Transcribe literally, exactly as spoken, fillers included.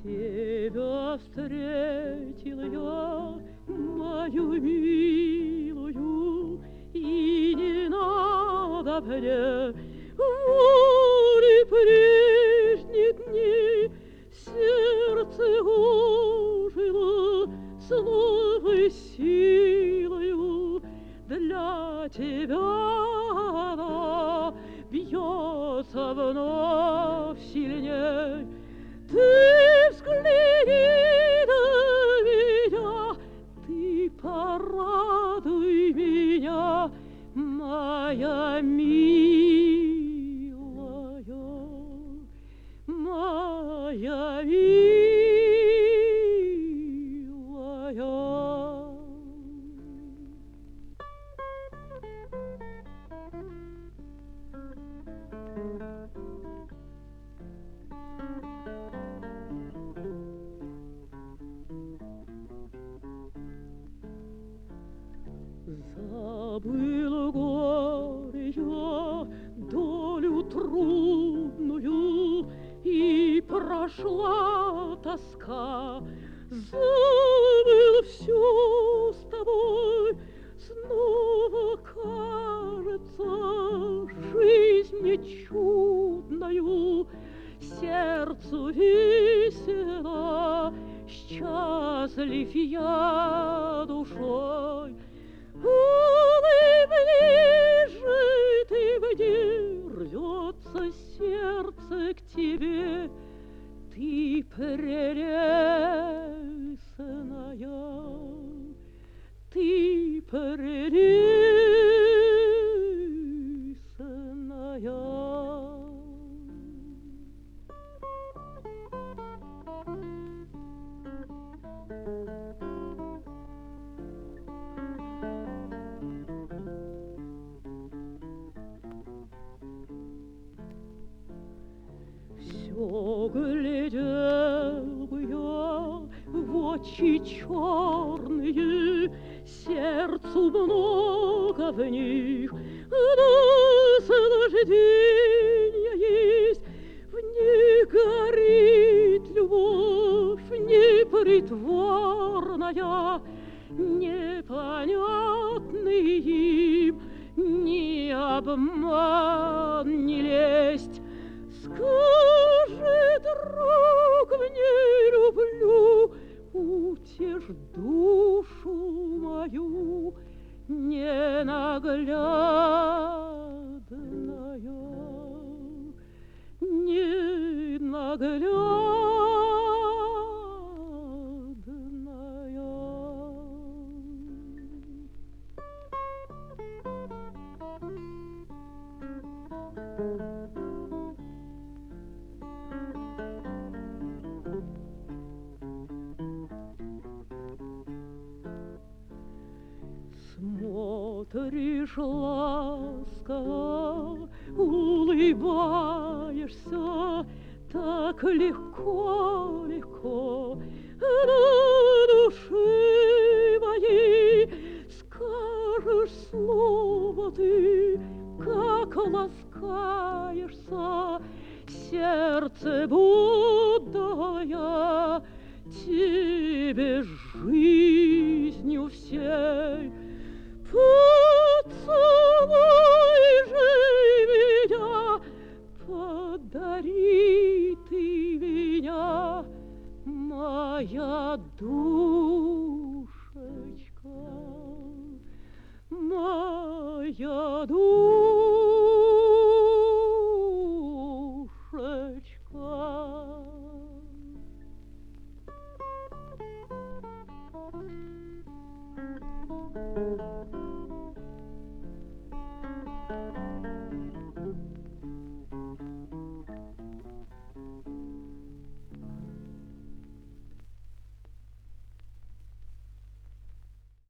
Тебя встретил я, мою милую, и не надо мне воли прежних дней. Сердце ожило с новой силою, для тебя оно бьется вновь сильней. Ты взгляни на меня, ты порадуй меня, моя милая, моя милая. Забыл горе я долю трудную, и прошла тоска. Забыл всё с тобой, снова кажется жизнь мне чудною. Сердцу весело, счастлив я душой. Улыбнись же ты мне, рвется сердце к тебе, ты прелестная, ты прелестная. Всё глядел бы я в очи черные, сердцу много в них наслажденья есть. В них горит любовь непритворная, непонятный им ни обман, ни лесть. Скажи, друг, мне люблю, утешь душу мою ненаглядная, ненаглядная. Смотришь ласково, улыбаешься, так легко, легко на душе моей. Скажешь слово ты, как ласкаешься, сердце будто я тебе жизнью всей. Поцелуй же меня, подари ты меня, моя душечка, моя душечка. Thank you.